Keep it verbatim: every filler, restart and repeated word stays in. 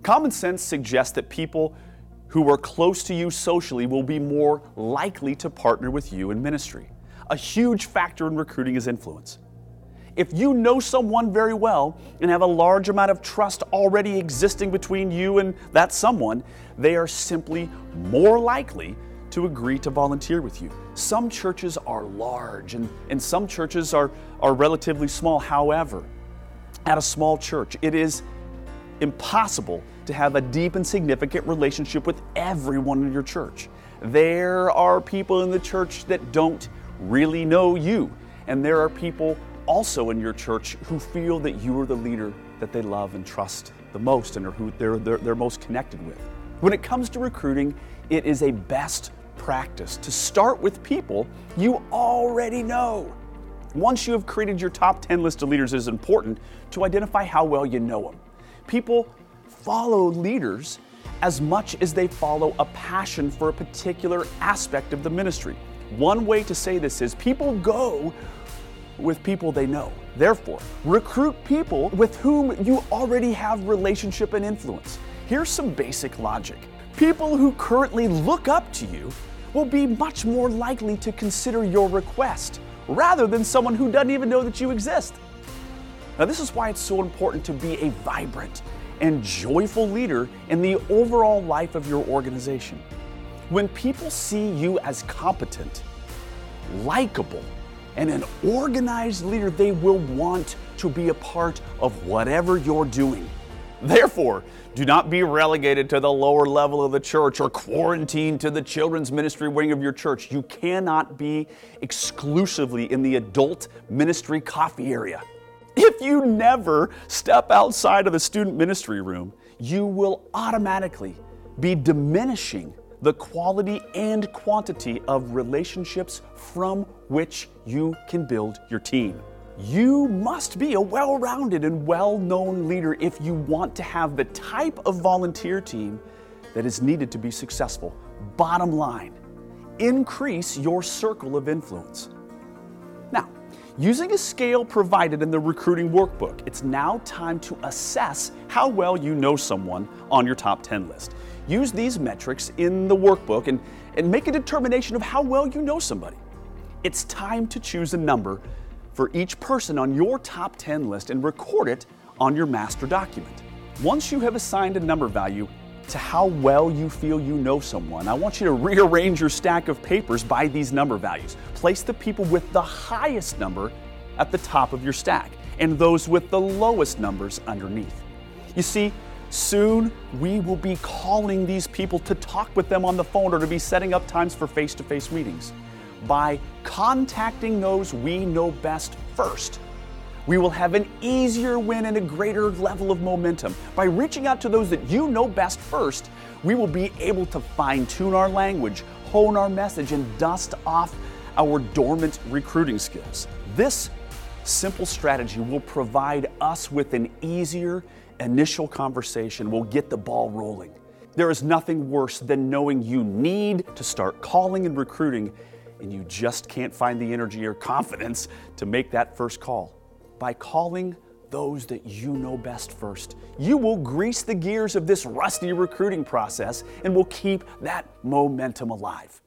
Common sense suggests that people who are close to you socially will be more likely to partner with you in ministry. A huge factor in recruiting is influence. If you know someone very well and have a large amount of trust already existing between you and that someone, they are simply more likely to agree to volunteer with you. Some churches are large and, and some churches are, are relatively small. However, at a small church, it is impossible to have a deep and significant relationship with everyone in your church. There are people in the church that don't really know you, and there are people also in your church who feel that you are the leader that they love and trust the most and are who they're, they're, they're most connected with. When it comes to recruiting, it is a best practice to start with people you already know. Once you have created your top ten list of leaders, it is important to identify how well you know them. People follow leaders as much as they follow a passion for a particular aspect of the ministry. One way to say this is people go with people they know. Therefore, recruit people with whom you already have relationship and influence. Here's some basic logic. People who currently look up to you will be much more likely to consider your request rather than someone who doesn't even know that you exist. Now, this is why it's so important to be a vibrant and joyful leader in the overall life of your organization. When people see you as competent, likable, and an organized leader, they will want to be a part of whatever you're doing. Therefore, do not be relegated to the lower level of the church or quarantined to the children's ministry wing of your church. You cannot be exclusively in the adult ministry coffee area. If you never step outside of the student ministry room, you will automatically be diminishing the quality and quantity of relationships from which you can build your team. You must be a well-rounded and well-known leader if you want to have the type of volunteer team that is needed to be successful. Bottom line, increase your circle of influence. Now, using a scale provided in the recruiting workbook, it's now time to assess how well you know someone on your top ten list. Use these metrics in the workbook and, and make a determination of how well you know somebody. It's time to choose a number for each person on your top ten list and record it on your master document. Once you have assigned a number value to how well you feel you know someone, I want you to rearrange your stack of papers by these number values. Place the people with the highest number at the top of your stack and those with the lowest numbers underneath. You see, soon we will be calling these people to talk with them on the phone or to be setting up times for face-to-face meetings. By contacting those we know best first, we will have an easier win and a greater level of momentum. By reaching out to those that you know best first, we will be able to fine-tune our language, hone our message, and dust off our dormant recruiting skills. This simple strategy will provide us with an easier initial conversation. We'll get the ball rolling. There is nothing worse than knowing you need to start calling and recruiting and you just can't find the energy or confidence to make that first call. By calling those that you know best first, you will grease the gears of this rusty recruiting process and will keep that momentum alive.